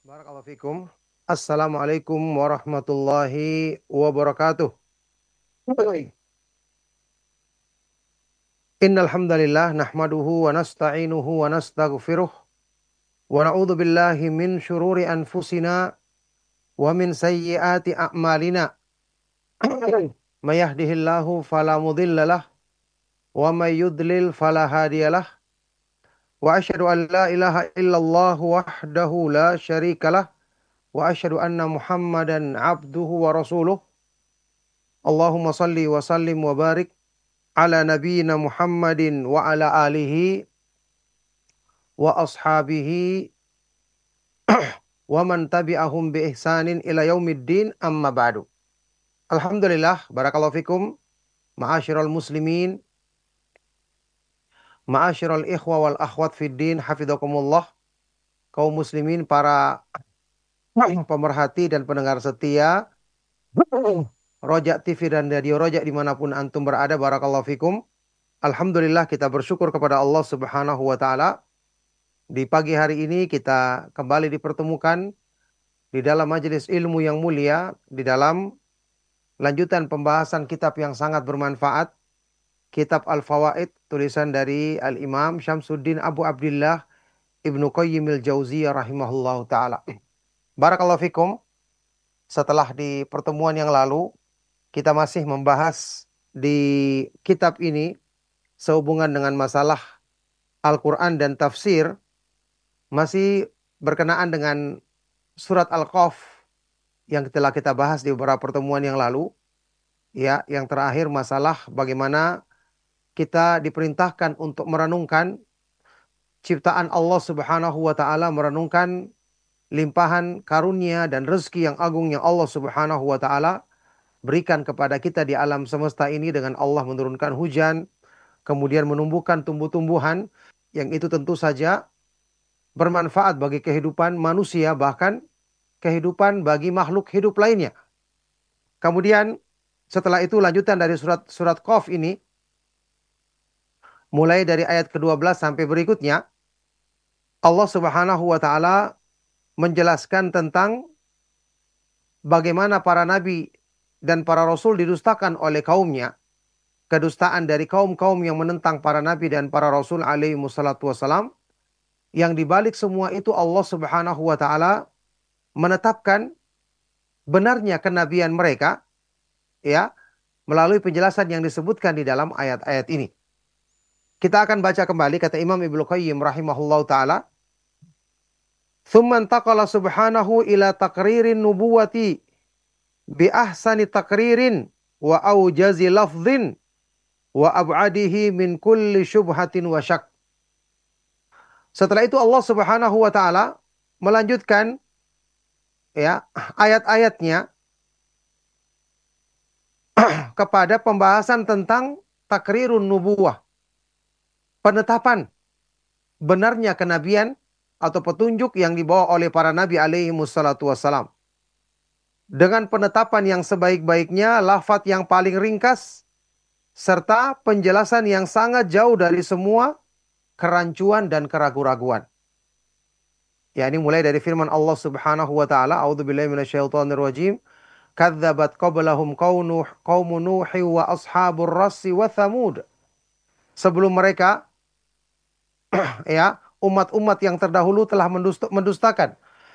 Barakallahu fikum. Assalamualaikum warahmatullahi wabarakatuh. Innal hamdalillah nahmaduhu wa nasta'inuhu wa nastaghfiruh wa na'udzu billahi min syururi anfusina wa min sayyiati a'malina. May yahdihillahu fala mudhillalah wa may yudlil fala hadiyalah. Wa asyhadu an la ilaha illallah wahdahu la syarikalah wa asyhadu anna Muhammadan abduhu wa rasuluh. Allahumma salli wa sallim wa barik ala nabiyyina Muhammadin wa ala alihi wa ashabihi wa man tabi'ahum bi ihsanin ila yaumiddin amma ba'du. Alhamdulillah, barakallahu fikum, ma'asyiral muslimin, ma'asyiral ikhwa wal akhwat fid din, hafizakumullah, kaum muslimin, para pemerhati dan pendengar setia Rojak TV dan Radio Rojak dimanapun antum berada, barakallahu fikum. Alhamdulillah, kita bersyukur kepada Allah Subhanahu wa taala. Di pagi hari ini kita kembali dipertemukan di dalam majelis ilmu yang mulia, di dalam lanjutan pembahasan kitab yang sangat bermanfaat, kitab Al-Fawaid, tulisan dari Al-Imam Syamsuddin Abu Abdillah Ibnu Qayyim al-Jauziyah rahimahullahu taala. Barakallahu fikum. Setelah di pertemuan yang lalu kita masih membahas di kitab ini sehubungan dengan masalah Al-Qur'an dan tafsir, masih berkenaan dengan surat Al-Qaf yang telah kita bahas di beberapa pertemuan yang lalu. Ya, yang terakhir masalah bagaimana kita diperintahkan untuk merenungkan ciptaan Allah Subhanahu wa taala, merenungkan limpahan karunia dan rezeki yang agung yang Allah Subhanahu wa taala berikan kepada kita di alam semesta ini, dengan Allah menurunkan hujan, kemudian menumbuhkan tumbuh-tumbuhan yang itu tentu saja bermanfaat bagi kehidupan manusia, bahkan kehidupan bagi makhluk hidup lainnya. Kemudian setelah itu lanjutan dari surat Qaf ini, mulai dari ayat ke-12 sampai berikutnya, Allah Subhanahu wa taala menjelaskan tentang bagaimana para nabi dan para rasul didustakan oleh kaumnya, kedustaan dari kaum-kaum yang menentang para nabi dan para rasul alaihi wassalatu wassalam, yang dibalik semua itu Allah Subhanahu wa taala menetapkan benarnya kenabian mereka, ya, melalui penjelasan yang disebutkan di dalam ayat-ayat ini. Kita akan baca kembali kata Imam Ibnu Qayyim rahimahullahu taala, "Tsumma intaqala subhanahu ila taqririn nubuwati bi ahsani taqririn wa aujazi lafdhin wa ab'adihi min kulli syubhatin wa syak." Setelah itu Allah Subhanahu wa taala melanjutkan, ya, ayat-ayatnya kepada pembahasan tentang takrirun nubuwah, penetapan benarnya kenabian atau petunjuk yang dibawa oleh para nabi alaihi wassalatu wassalam, dengan penetapan yang sebaik-baiknya, lafaz yang paling ringkas, serta penjelasan yang sangat jauh dari semua kerancuan dan keraguan-raguan. Ya, ini mulai dari firman Allah Subhanahu wa taala, a'udzubillahi minasyaitonir rajim, kadzabat qablahum qaum Nuh wa ashabur rassi wa Thamud. Sebelum mereka, ya, umat-umat yang terdahulu telah mendustakan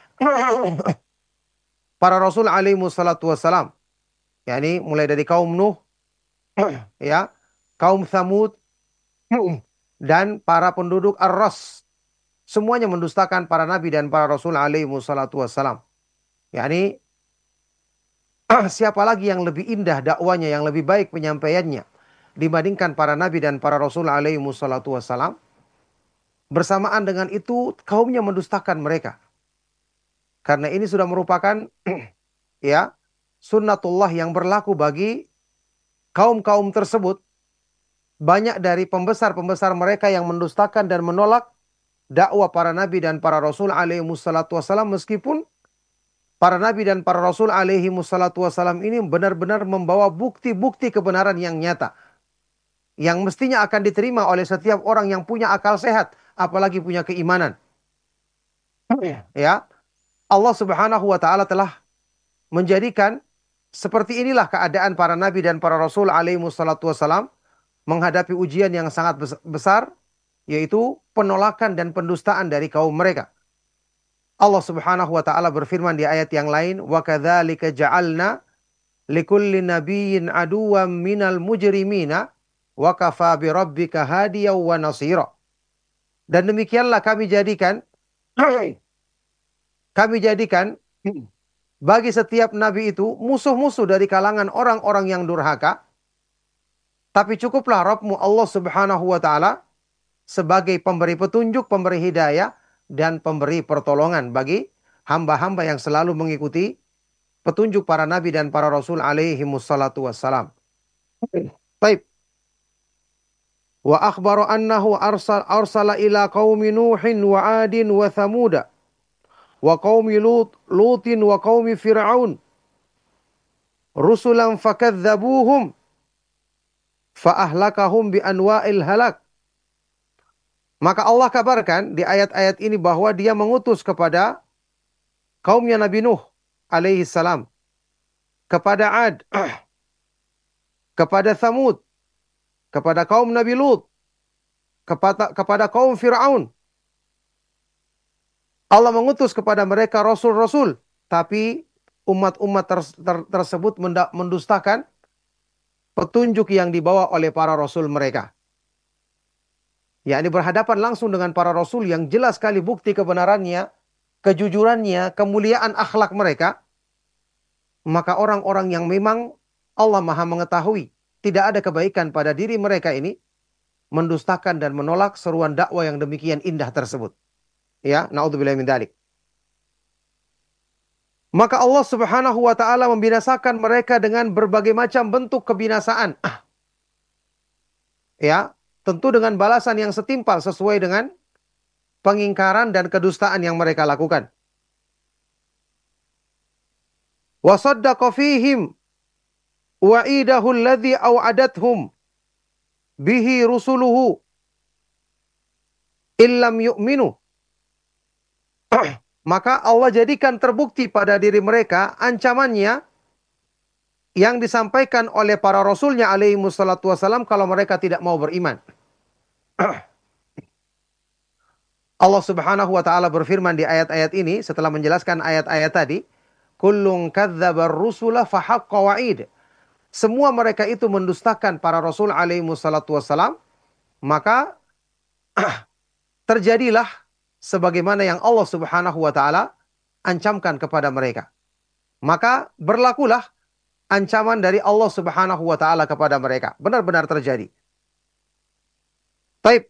para rasul alaihi wassalatu wassalam. Yani mulai dari kaum Nuh, ya, kaum Thamud dan para penduduk Ar-Ras. Semuanya mendustakan para nabi dan para rasul alaihi wassalatu wassalam. Yani siapa lagi yang lebih indah dakwanya, yang lebih baik penyampaiannya dibandingkan para nabi dan para rasul alaihi wassalatu wassalam. Bersamaan dengan itu kaumnya mendustakan mereka. Karena ini sudah merupakan ya, sunnatullah yang berlaku bagi kaum-kaum tersebut. Banyak dari pembesar-pembesar mereka yang mendustakan dan menolak dakwah para nabi dan para rasul alaihi wassalatu wassalam, meskipun para nabi dan para rasul alaihi wassalatu wassalam ini benar-benar membawa bukti-bukti kebenaran yang nyata, yang mestinya akan diterima oleh setiap orang yang punya akal sehat, apalagi punya keimanan. Ya, Allah Subhanahu wa taala telah menjadikan seperti inilah keadaan para nabi dan para rasul alaihi wassalatu wassalam menghadapi ujian yang sangat besar, yaitu penolakan dan pendustaan dari kaum mereka. Allah Subhanahu wa taala berfirman di ayat yang lain, "Wa kadzalika ja'alna likulli nabiyyin aduwwan minal mujrimina wa kafa bi rabbika hadiyan wa nasira." Dan demikianlah kami jadikan bagi setiap nabi itu musuh-musuh dari kalangan orang-orang yang durhaka. Tapi cukuplah Rabbmu Allah Subhanahu wa taala sebagai pemberi petunjuk, pemberi hidayah, dan pemberi pertolongan bagi hamba-hamba yang selalu mengikuti petunjuk para nabi dan para rasul alaihi wassalatu wassalam. Baik. Wa akhbara annahu arsala ila qaumi Nuhin wa Adin wa Thamuda wa qaumi Lutin wa qaumi Fir'aun rusulan fakadzabuhum fa ahlakahum bi anwa'il halak. Maka Allah kabarkan di ayat-ayat ini bahwa dia mengutus kepada kaumnya Nabi Nuh alaihi salam, kepada Ad, kepada Thamud, kepada kaum Nabi Lut, kepada kaum Fir'aun. Allah mengutus kepada mereka rasul-rasul, tapi umat-umat tersebut mendustakan petunjuk yang dibawa oleh para rasul mereka. Yakni berhadapan langsung dengan para rasul yang jelas sekali bukti kebenarannya, kejujurannya, kemuliaan akhlak mereka. Maka orang-orang yang memang Allah Maha mengetahui tidak ada kebaikan pada diri mereka ini, mendustakan dan menolak seruan dakwah yang demikian indah tersebut. Ya, naudzubillah min dzalik. Maka Allah Subhanahu wa taala membinasakan mereka dengan berbagai macam bentuk kebinasaan. Ya, tentu dengan balasan yang setimpal sesuai dengan pengingkaran dan kedustaan yang mereka lakukan. Wa saddaqa fihim wa'idahu alladhi au'adathum bihi rusuluhu illam yu'minu. Maka Allah jadikan terbukti pada diri mereka ancamannya yang disampaikan oleh para rasulnya alaihi wassalatu wassalam kalau mereka tidak mau beriman. Allah Subhanahu wa taala berfirman di ayat-ayat ini setelah menjelaskan ayat-ayat tadi, kullun kadzdzabar rusula fahaqqa wa'id. Semua mereka itu mendustakan para rasul alaihi wassalatu wassalam, maka terjadilah sebagaimana yang Allah Subhanahu wa taala ancamkan kepada mereka. Maka berlakulah ancaman dari Allah Subhanahu wa taala kepada mereka. Benar-benar terjadi. Baik.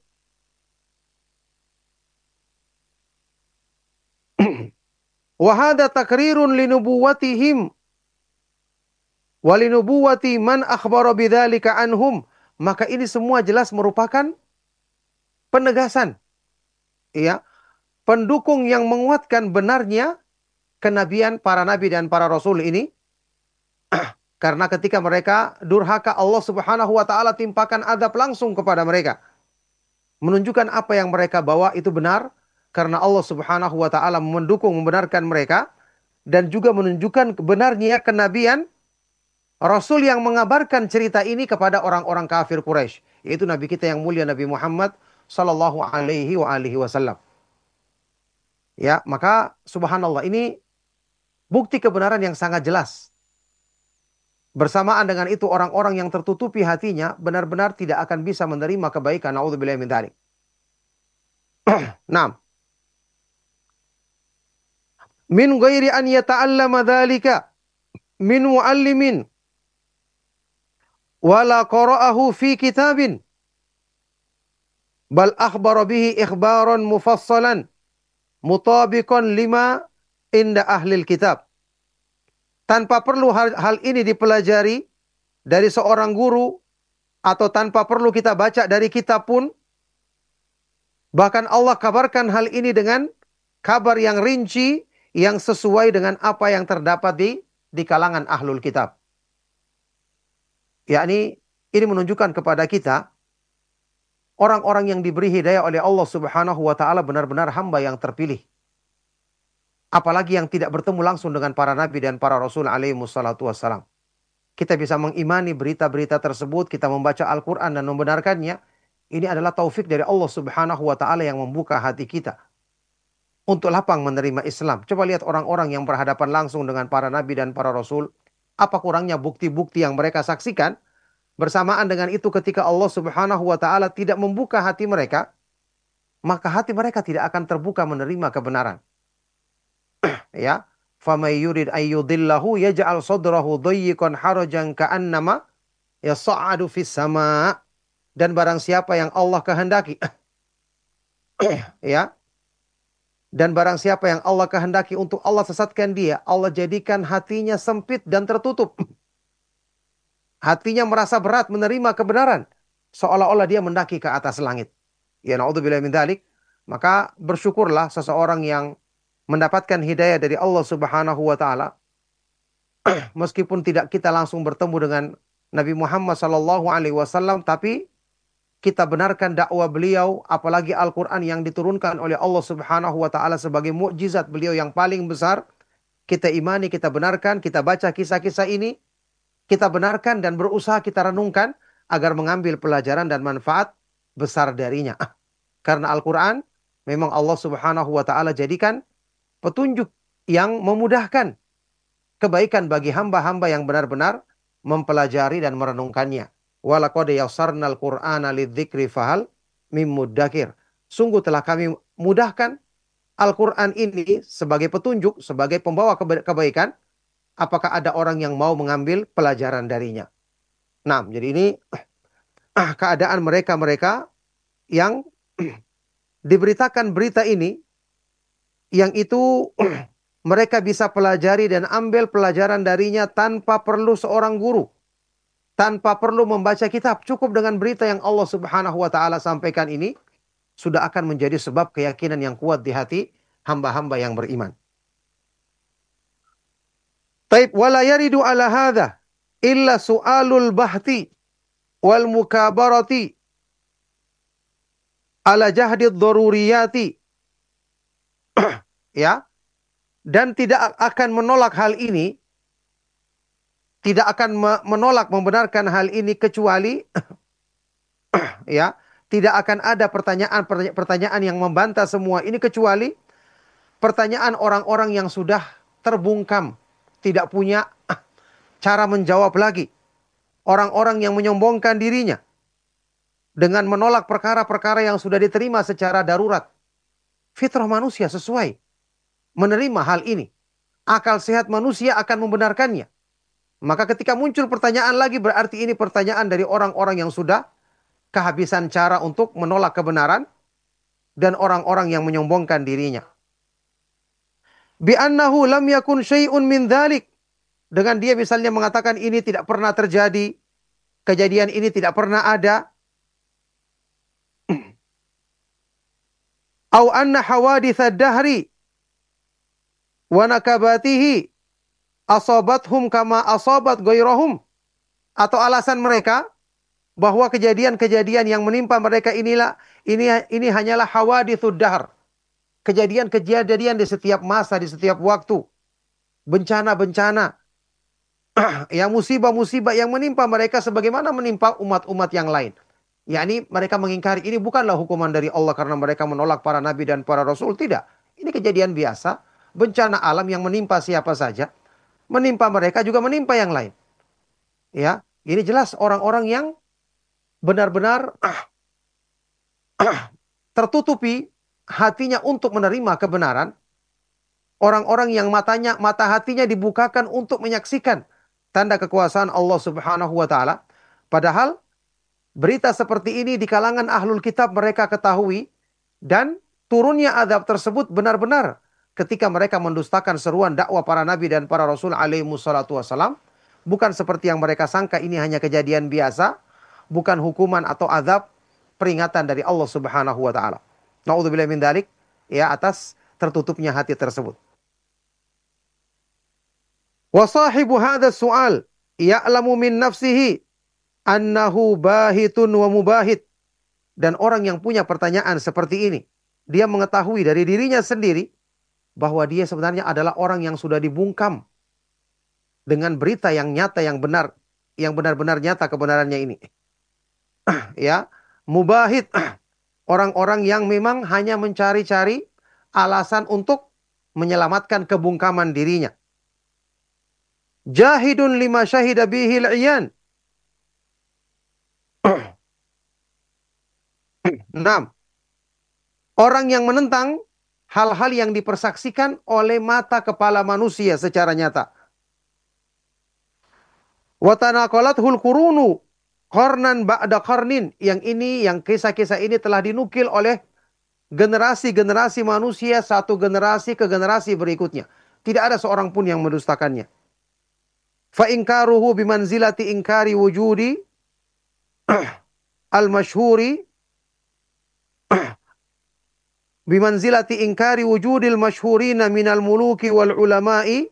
Wa hadza takrirun linubuwatihim wa linubuwati man akhbara bidzalika anhum. Maka ini semua jelas merupakan penegasan, ya, pendukung yang menguatkan benarnya kenabian para nabi dan para rasul ini. Karena ketika mereka durhaka, Allah Subhanahu wa taala timpakan azab langsung kepada mereka. Menunjukkan apa yang mereka bawa itu benar karena Allah Subhanahu wa taala mendukung, membenarkan mereka, dan juga menunjukkan benarnya kenabian rasul yang mengabarkan cerita ini kepada orang-orang kafir Quraisy, yaitu nabi kita yang mulia Nabi Muhammad sallallahu alaihi wasallam. Ya, maka subhanallah, ini bukti kebenaran yang sangat jelas. Bersamaan dengan itu orang-orang yang tertutupi hatinya benar-benar tidak akan bisa menerima kebaikan. Naudzubillahi min dzalik. Naam. Min ghairi an yata'allama dzalika min muallimin wala qara'ahu fi kitabin bal akhbara bihi ikhbaran mufassalan mutabiqan lima inda ahlil kitab. Tanpa perlu hal ini dipelajari dari seorang guru, atau tanpa perlu kita baca dari kitab pun, bahkan Allah kabarkan hal ini dengan kabar yang rinci, yang sesuai dengan apa yang terdapat di kalangan ahlul kitab. Yakni ini menunjukkan kepada kita orang-orang yang diberi hidayah oleh Allah Subhanahu wa taala benar-benar hamba yang terpilih. Apalagi yang tidak bertemu langsung dengan para nabi dan para rasul alaihi wassalatu wassalam. Kita bisa mengimani berita-berita tersebut, kita membaca Al-Quran dan membenarkannya. Ini adalah taufik dari Allah Subhanahu wa Ta'ala yang membuka hati kita untuk lapang menerima Islam. Coba lihat orang-orang yang berhadapan langsung dengan para nabi dan para rasul. Apa kurangnya bukti-bukti yang mereka saksikan? Bersamaan dengan itu, ketika Allah Subhanahu wa Ta'ala tidak membuka hati mereka, maka hati mereka tidak akan terbuka menerima kebenaran. Ya, famay yurid ayyudillahu yaj'al sadrahu dayyiqan harajan ka'annama yas'adu fis sama. Dan barang siapa yang Allah kehendaki, ya, dan barang siapa yang Allah kehendaki untuk Allah sesatkan dia, Allah jadikan hatinya sempit dan tertutup. Hatinya merasa berat menerima kebenaran, seolah-olah dia mendaki ke atas langit. Ya, naudzubillah min dzalik. Maka bersyukurlah seseorang yang mendapatkan hidayah dari Allah Subhanahu wa Ta'ala, meskipun tidak kita langsung bertemu dengan Nabi Muhammad sallallahu alaihi wasallam, tapi kita benarkan dakwah beliau, apalagi Al-Quran yang diturunkan oleh Allah Subhanahu wa Ta'ala sebagai mukjizat beliau yang paling besar. Kita imani, kita benarkan, kita baca kisah-kisah ini, kita benarkan dan berusaha kita renungkan agar mengambil pelajaran dan manfaat besar darinya. Karena Al-Quran memang Allah Subhanahu wa Ta'ala jadikan petunjuk yang memudahkan kebaikan bagi hamba-hamba yang benar-benar mempelajari dan merenungkannya. Walaqad yassarnal Qur'ana lidzikri fahal mim muddakir. Sungguh telah kami mudahkan Al-Quran ini sebagai petunjuk, sebagai pembawa kebaikan. Apakah ada orang yang mau mengambil pelajaran darinya? Nah, jadi ini keadaan mereka-mereka yang diberitakan berita ini, yang itu mereka bisa pelajari dan ambil pelajaran darinya tanpa perlu seorang guru, tanpa perlu membaca kitab. Cukup dengan berita yang Allah Subhanahu wa Ta'ala sampaikan ini sudah akan menjadi sebab keyakinan yang kuat di hati hamba-hamba yang beriman. Taib wala yaridu ala hadha illa su'alul bahti wal mukabarati ala jahdid daruriyati. Ya, dan tidak akan menolak hal ini, tidak akan menolak membenarkan hal ini kecuali ya, tidak akan ada pertanyaan yang membantah semua ini kecuali pertanyaan orang-orang yang sudah terbungkam, tidak punya cara menjawab lagi. Orang-orang yang menyombongkan dirinya dengan menolak perkara-perkara yang sudah diterima secara darurat. Fitrah manusia sesuai menerima hal ini. Akal sehat manusia akan membenarkannya. Maka ketika muncul pertanyaan lagi, berarti ini pertanyaan dari orang-orang yang sudah kehabisan cara untuk menolak kebenaran dan orang-orang yang menyombongkan dirinya. Bi'annahu lam yakun syai'un min dzalik. Dengan dia misalnya mengatakan ini tidak pernah terjadi, kejadian ini tidak pernah ada. Au anna hawaditsad dahri wa nakabatihi asabathum kama asabat ghairahum. Atau alasan mereka bahwa kejadian-kejadian yang menimpa mereka ini hanyalah hawaditsud dahr. Kejadian-kejadian di setiap masa, di setiap waktu. Bencana-bencana, ya, musibah-musibah yang menimpa mereka sebagaimana menimpa umat-umat yang lain. Yakni mereka mengingkari ini bukanlah hukuman dari Allah karena mereka menolak para nabi dan para rasul. Tidak. Ini kejadian biasa. Bencana alam yang menimpa siapa saja. Menimpa mereka juga menimpa yang lain. Ya, ini jelas orang-orang yang benar-benar tertutupi hatinya untuk menerima kebenaran. Orang-orang yang mata hatinya dibukakan untuk menyaksikan tanda kekuasaan Allah Subhanahu wa Ta'ala. Padahal berita seperti ini di kalangan ahlul kitab mereka ketahui, dan turunnya azab tersebut benar-benar ketika mereka mendustakan seruan dakwah para nabi dan para rasul alaihi wassalatu wassalam. Bukan seperti yang mereka sangka ini hanya kejadian biasa, bukan hukuman atau azab, peringatan dari Allah Subhanahu wa Ta'ala. Naudzubillah min dzalik, ya, atas tertutupnya hati tersebut. Wa sahibu hadzal su'al ya'lamu min nafsihi annahu bahitun wa mubahit. Dan orang yang punya pertanyaan seperti ini, dia mengetahui dari dirinya sendiri bahwa dia sebenarnya adalah orang yang sudah dibungkam dengan berita yang nyata, yang benar, yang benar-benar nyata kebenarannya ini. Ya, mubahid, orang-orang yang memang hanya mencari-cari alasan untuk menyelamatkan kebungkaman dirinya. Jahidun lima syahida bihil iyan. 6. Orang yang menentang hal-hal yang dipersaksikan oleh mata kepala manusia secara nyata. Watanaqalathul qurunu qarnan ba'da qarnin. Yang ini, yang kisah-kisah ini telah dinukil oleh generasi-generasi manusia, satu generasi ke generasi berikutnya. Tidak ada seorang pun yang mendustakannya. Fa inkaruhu bimanzilati inkari wujudi al-masyhuri bimanzilati inkari wujudil masyhurina minal muluki wal ulama'i,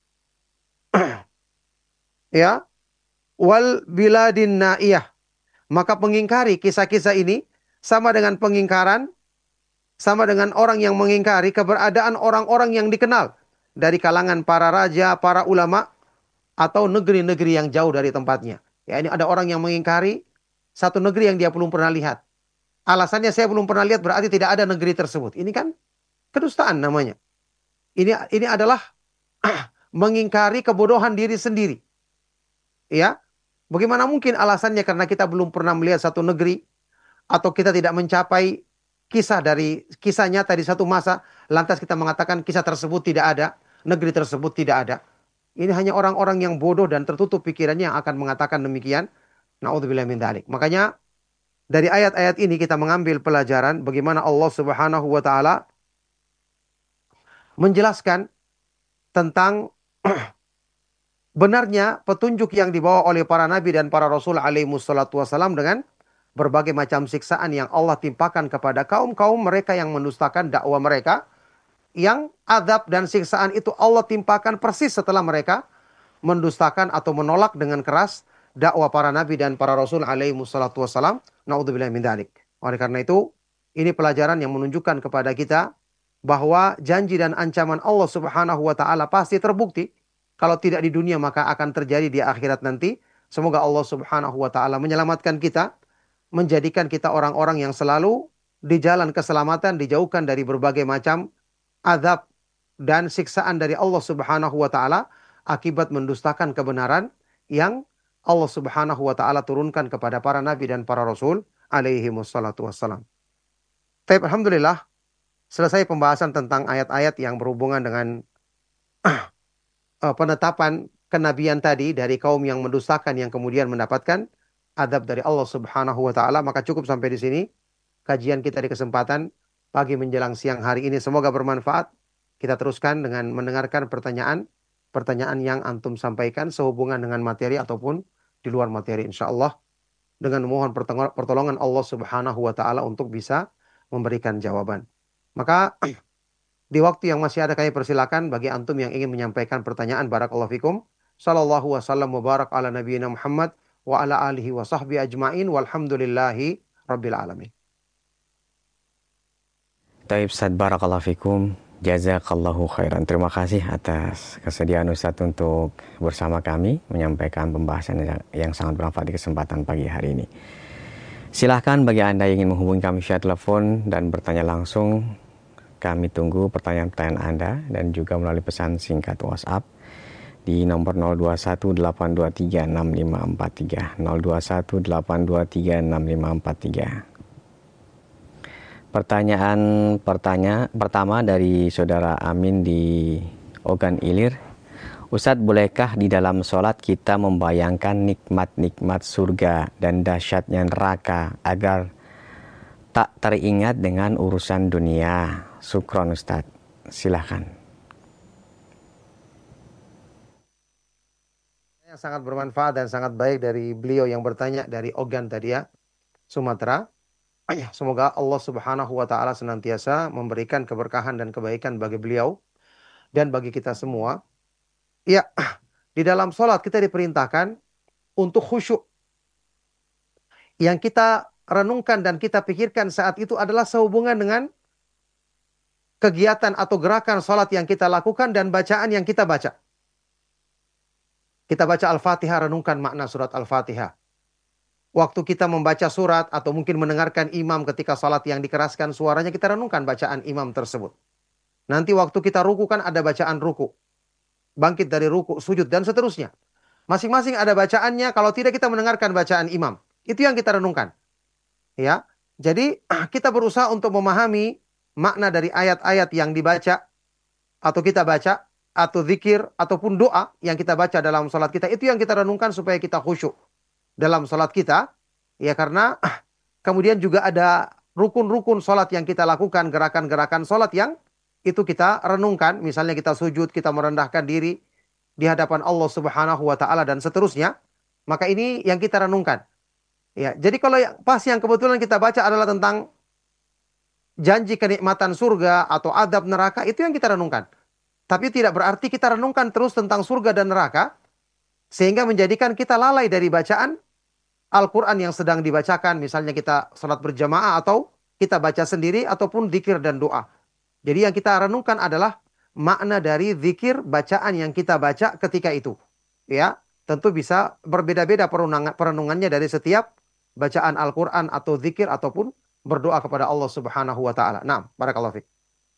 ya, wal biladin naiyah. Maka pengingkari kisah-kisah ini sama dengan pengingkaran, sama dengan orang yang mengingkari keberadaan orang-orang yang dikenal dari kalangan para raja, para ulama, atau negeri-negeri yang jauh dari tempatnya. Ya, ini ada orang yang mengingkari satu negeri yang dia belum pernah lihat. Alasannya saya belum pernah lihat berarti tidak ada negeri tersebut. Ini kan kedustaan namanya. Ini adalah mengingkari kebodohan diri sendiri. Ya, bagaimana mungkin alasannya karena kita belum pernah melihat satu negeri atau kita tidak mencapai kisah nyata di satu masa, lantas kita mengatakan kisah tersebut tidak ada, negeri tersebut tidak ada. Ini hanya orang-orang yang bodoh dan tertutup pikirannya yang akan mengatakan demikian. Nauzubillah min dzalik. Makanya dari ayat-ayat ini kita mengambil pelajaran bagaimana Allah Subhanahu wa taala menjelaskan tentang benarnya petunjuk yang dibawa oleh para nabi dan para rasul alaihi wassalatu wassalam dengan berbagai macam siksaan yang Allah timpakan kepada kaum-kaum mereka yang mendustakan dakwah mereka, yang azab dan siksaan itu Allah timpakan persis setelah mereka mendustakan atau menolak dengan keras dakwah para nabi dan para rasul alaihi wassalatu wassalam. Naudzubillah min dzalik. Oleh karena itu, ini pelajaran yang menunjukkan kepada kita bahwa janji dan ancaman Allah Subhanahu wa taala pasti terbukti. Kalau tidak di dunia maka akan terjadi di akhirat nanti. Semoga Allah Subhanahu wa taala menyelamatkan kita, menjadikan kita orang-orang yang selalu di jalan keselamatan, dijauhkan dari berbagai macam azab dan siksaan dari Allah Subhanahu wa taala akibat mendustakan kebenaran yang Allah Subhanahu wa taala turunkan kepada para nabi dan para rasul alaihi wassalatu wassalam. Baik, alhamdulillah selesai pembahasan tentang ayat-ayat yang berhubungan dengan penetapan kenabian tadi dari kaum yang mendustakan yang kemudian mendapatkan adab dari Allah Subhanahu wa taala. Maka cukup sampai di sini kajian kita di kesempatan pagi menjelang siang hari ini. Semoga bermanfaat. Kita teruskan dengan mendengarkan pertanyaan yang antum sampaikan sehubungan dengan materi ataupun di luar materi, insya Allah, dengan memohon pertolongan Allah Subhanahu wa taala untuk bisa memberikan jawaban. Maka di waktu yang masih ada kami persilakan bagi antum yang ingin menyampaikan pertanyaan. Barakallahu fikum. Sallallahu wasallam mubarak ala nabiyina Muhammad wa ala alihi wa sahbihi ajma'in walhamdulillahi rabbil alamin. Taib Ustaz, barakallahu fikum. Jazakallahu khairan. Terima kasih atas kesediaan Ustaz untuk bersama kami menyampaikan pembahasan yang sangat bermanfaat di kesempatan pagi hari ini. Silahkan bagi Anda yang ingin menghubungi kami via telepon dan bertanya langsung, kami tunggu pertanyaan-pertanyaan Anda dan juga melalui pesan singkat WhatsApp di nomor 0218236543, 0218236543. Pertanyaan pertama dari Saudara Amin di Ogan Ilir. Ustadz, bolehkah di dalam sholat kita membayangkan nikmat-nikmat surga dan dahsyatnya neraka agar tak teringat dengan urusan dunia? Syukron Ustadz, silahkan. Yang sangat bermanfaat dan sangat baik dari beliau yang bertanya dari Ogan tadi ya, Sumatera. Semoga Allah Subhanahu wa taala senantiasa memberikan keberkahan dan kebaikan bagi beliau dan bagi kita semua. Ya, di dalam sholat kita diperintahkan untuk khusyuk. Yang kita renungkan dan kita pikirkan saat itu adalah sehubungan dengan kegiatan atau gerakan sholat yang kita lakukan dan bacaan yang kita baca. Kita baca Al-Fatihah, renungkan makna surat Al-Fatihah. Waktu kita membaca surat atau mungkin mendengarkan imam ketika sholat yang dikeraskan suaranya, kita renungkan bacaan imam tersebut. Nanti waktu kita ruku kan ada bacaan ruku. Bangkit dari ruku, sujud, dan seterusnya. Masing-masing ada bacaannya, kalau tidak kita mendengarkan bacaan imam. Itu yang kita renungkan. Ya, jadi kita berusaha untuk memahami makna dari ayat-ayat yang dibaca, atau kita baca, atau zikir, ataupun doa yang kita baca dalam sholat kita. Itu yang kita renungkan supaya kita khusyuk dalam sholat kita, ya karena kemudian juga ada rukun-rukun sholat yang kita lakukan, gerakan-gerakan sholat yang itu kita renungkan, misalnya kita sujud, kita merendahkan diri di hadapan Allah Subhanahu wa taala dan seterusnya, maka ini yang kita renungkan. Ya, jadi kalau pas yang kebetulan kita baca adalah tentang janji kenikmatan surga atau adab neraka, itu yang kita renungkan. Tapi tidak berarti kita renungkan terus tentang surga dan neraka, sehingga menjadikan kita lalai dari bacaan Al-Quran yang sedang dibacakan, misalnya kita sholat berjamaah atau kita baca sendiri ataupun zikir dan doa. Jadi yang kita renungkan adalah makna dari zikir bacaan yang kita baca ketika itu. Ya, tentu bisa berbeda-beda perenungannya dari setiap bacaan Al-Quran atau zikir ataupun berdoa kepada Allah Subhanahu wa taala. Nah, barakallahu fiik.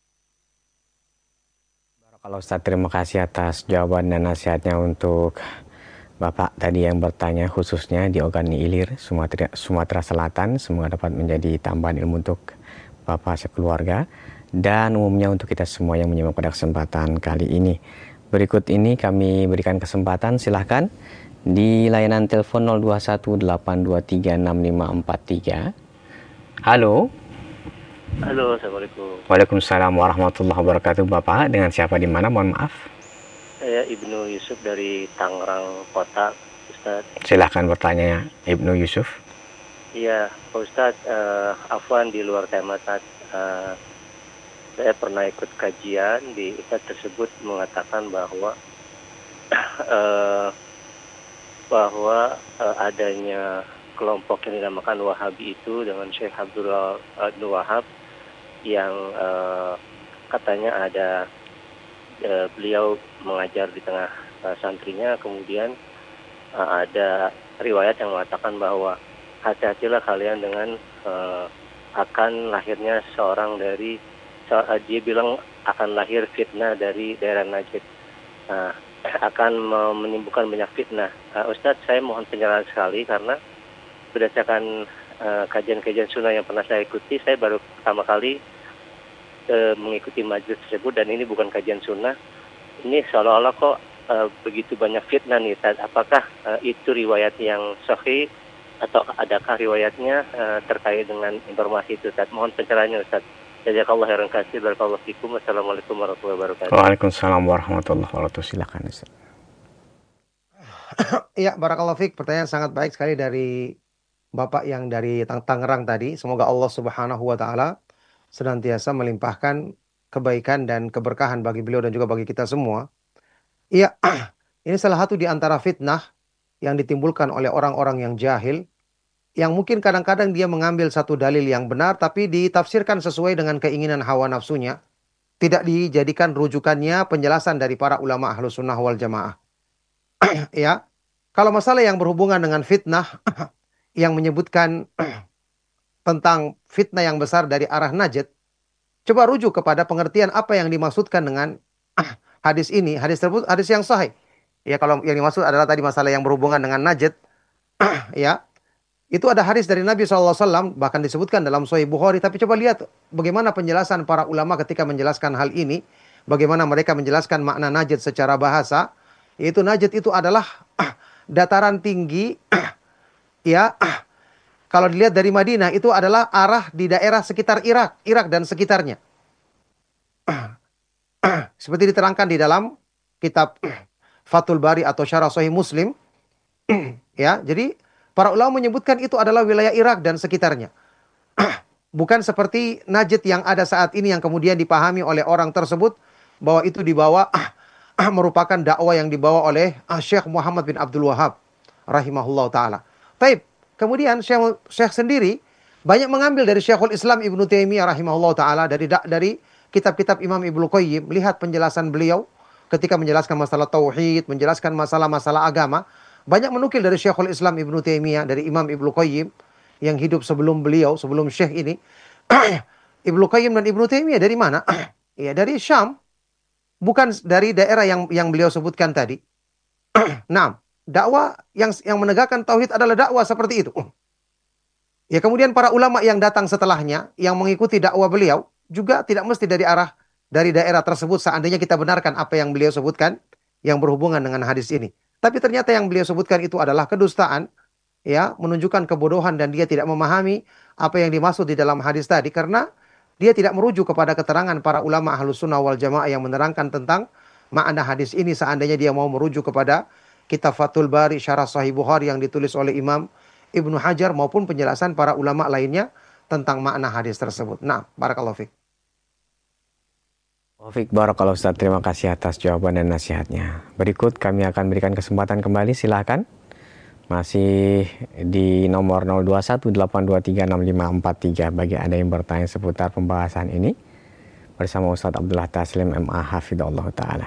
Kalau Ustaz, terima kasih atas jawaban dan nasihatnya untuk Bapak tadi yang bertanya khususnya di Ogani Ilir, Sumatera Selatan. Semoga dapat menjadi tambahan ilmu untuk Bapak sekeluarga dan umumnya untuk kita semua yang menyimak pada kesempatan kali ini. Berikut ini kami berikan kesempatan, silahkan di layanan telepon 0218236543. Halo. Halo, Assalamualaikum. Waalaikumsalam warahmatullahi wabarakatuh. Bapak dengan siapa di mana? Mohon maaf. Saya Ibnu Yusuf dari Tangerang Kota, Ustaz. Silahkan bertanya, Ibnu Yusuf. Iya, Pak Ustaz, afwan di luar tema Ustaz. Saya pernah ikut kajian di Ustaz tersebut mengatakan bahwa adanya kelompok yang dinamakan Wahabi itu dengan Syekh Abdullah bin Wahab yang katanya ada beliau mengajar di tengah santrinya, kemudian ada riwayat yang mengatakan bahwa hati-hatilah kalian dengan akan lahirnya seorang dari dia bilang akan lahir fitnah dari daerah Najd, akan menimbulkan banyak fitnah. Ustadz, saya mohon pencerahan sekali karena berdasarkan kajian-kajian sunnah yang pernah saya ikuti, saya baru pertama kali mengikuti majelis tersebut dan ini bukan kajian sunnah. Ini seolah-olah kok begitu banyak fitnah nih Ustaz. Apakah itu riwayat yang sahih atau adakah riwayatnya terkait dengan informasi itu Ustaz? Mohon pencerahannya Ustaz. Jazakallahu khairan katsir. Barakallahu fikum. Wassalamualaikum warahmatullahi wabarakatuh. Waalaikumsalam warahmatullahi wabarakatuh. Silakan Ustaz. Ya, barakallahu fiik. Pertanyaan sangat baik sekali dari Bapak yang dari Tangerang tadi. Semoga Allah Subhanahu wa taala senantiasa melimpahkan kebaikan dan keberkahan bagi beliau dan juga bagi kita semua. Iya, ini salah satu di antara fitnah yang ditimbulkan oleh orang-orang yang jahil, yang mungkin kadang-kadang dia mengambil satu dalil yang benar, tapi ditafsirkan sesuai dengan keinginan hawa nafsunya, tidak dijadikan rujukannya penjelasan dari para ulama Ahlus Sunnah wal Jamaah. Ya, kalau masalah yang berhubungan dengan fitnah, yang menyebutkan tentang fitnah yang besar dari arah Najd, coba rujuk kepada pengertian apa yang dimaksudkan dengan hadis ini. Hadis tersebut hadis yang sahih. Ya, kalau yang dimaksud adalah tadi masalah yang berhubungan dengan Najd, ya, itu ada hadis dari Nabi SAW, bahkan disebutkan dalam Sahih Bukhari. Tapi coba lihat bagaimana penjelasan para ulama ketika menjelaskan hal ini, bagaimana mereka menjelaskan makna Najd secara bahasa. Yaitu Najd itu adalah dataran tinggi, ya. Kalau dilihat dari Madinah, itu adalah arah di daerah sekitar Irak dan sekitarnya. Seperti diterangkan di dalam kitab Fathul Bari atau Syarah Sahih Muslim. Ya, jadi para ulama menyebutkan itu adalah wilayah Irak dan sekitarnya. Bukan seperti Najd yang ada saat ini yang kemudian dipahami oleh orang tersebut bahwa itu dibawa merupakan dakwah yang dibawa oleh Syekh Muhammad bin Abdul Wahab rahimahullah taala. Taib. Kemudian Syekh sendiri banyak mengambil dari Syekhul Islam Ibnu Taimiyah rahimahullah taala dari kitab-kitab Imam Ibnu Qayyim, lihat penjelasan beliau ketika menjelaskan masalah tauhid, menjelaskan masalah-masalah agama, banyak menukil dari Syekhul Islam Ibnu Taimiyah, dari Imam Ibnu Qayyim yang hidup sebelum beliau, sebelum Syekh ini. Ibnu Qayyim dan Ibnu Taimiyah dari mana? Ya, dari Syam, bukan dari daerah yang beliau sebutkan tadi. Nah, dakwah yang menegakkan tauhid adalah dakwah seperti itu. Ya, kemudian para ulama yang datang setelahnya yang mengikuti dakwah beliau juga tidak mesti dari daerah tersebut seandainya kita benarkan apa yang beliau sebutkan yang berhubungan dengan hadis ini. Tapi ternyata yang beliau sebutkan itu adalah kedustaan, ya, menunjukkan kebodohan dan dia tidak memahami apa yang dimaksud di dalam hadis tadi karena dia tidak merujuk kepada keterangan para ulama Ahlus Sunnah wal Jamaah yang menerangkan tentang makna hadis ini seandainya dia mau merujuk kepada kitab Fathul Bari Syarah Sahih Bukhari yang ditulis oleh Imam Ibnu Hajar maupun penjelasan para ulama lainnya tentang makna hadis tersebut. Nah, barakallahu fiik. Taufik Barakallahu Ustaz, terima kasih atas jawaban dan nasihatnya. Berikut kami akan berikan kesempatan kembali, silahkan. Masih di nomor 0218236543 bagi Anda yang bertanya seputar pembahasan ini bersama Ustadz Abdullah Taslim MA Hafidhullah Ta'ala.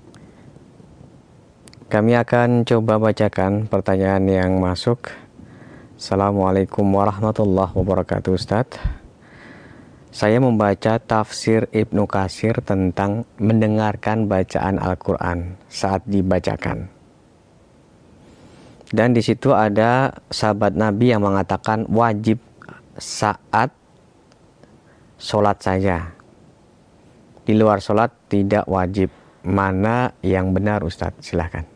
Kami akan coba bacakan pertanyaan yang masuk. Assalamualaikum warahmatullahi wabarakatuh Ustadz. Saya membaca tafsir Ibnu Katsir tentang mendengarkan bacaan Al-Quran saat dibacakan. Dan di situ ada sahabat Nabi yang mengatakan wajib saat sholat saja. Di luar sholat tidak wajib. Mana yang benar Ustadz? Silahkan.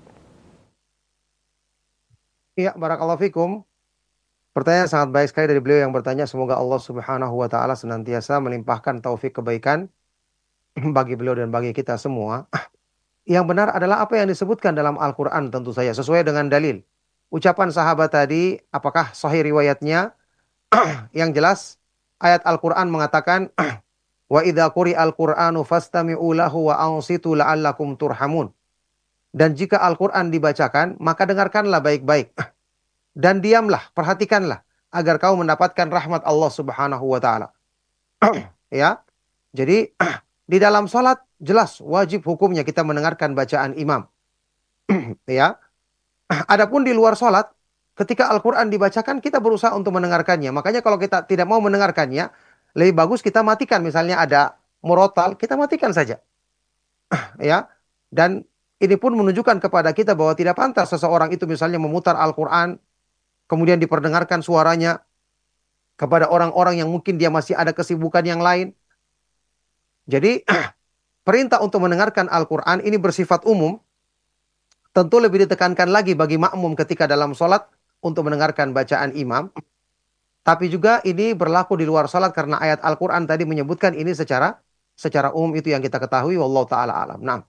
Iya, barakallahu fikum. Pertanyaan sangat baik sekali dari beliau yang bertanya. Semoga Allah Subhanahu wa Ta'ala senantiasa melimpahkan taufik kebaikan bagi beliau dan bagi kita semua. Yang benar adalah apa yang disebutkan dalam Al-Quran tentu saja sesuai dengan dalil. Ucapan sahabat tadi, apakah sahih riwayatnya? Yang jelas, ayat Al-Quran mengatakan, wa idza quri'al Qur'anu fastami'u lahu wa ansitu la'allakum turhamun. Dan jika Al-Quran dibacakan, maka dengarkanlah baik-baik. Dan diamlah, perhatikanlah, agar kau mendapatkan rahmat Allah Subhanahu wa Ta'ala. Ya, jadi di dalam sholat jelas wajib hukumnya kita mendengarkan bacaan imam. Ya, adapun di luar sholat, ketika Al-Quran dibacakan kita berusaha untuk mendengarkannya. Makanya kalau kita tidak mau mendengarkannya, lebih bagus kita matikan. Misalnya ada murotal, kita matikan saja. Ya, dan ini pun menunjukkan kepada kita bahwa tidak pantas seseorang itu misalnya memutar Al-Quran, kemudian diperdengarkan suaranya kepada orang-orang yang mungkin dia masih ada kesibukan yang lain. Jadi perintah untuk mendengarkan Al-Quran ini bersifat umum. Tentu lebih ditekankan lagi bagi makmum ketika dalam sholat untuk mendengarkan bacaan imam. Tapi juga ini berlaku di luar sholat karena ayat Al-Quran tadi menyebutkan ini secara umum, itu yang kita ketahui. Wallahu ta'ala alam. Nah.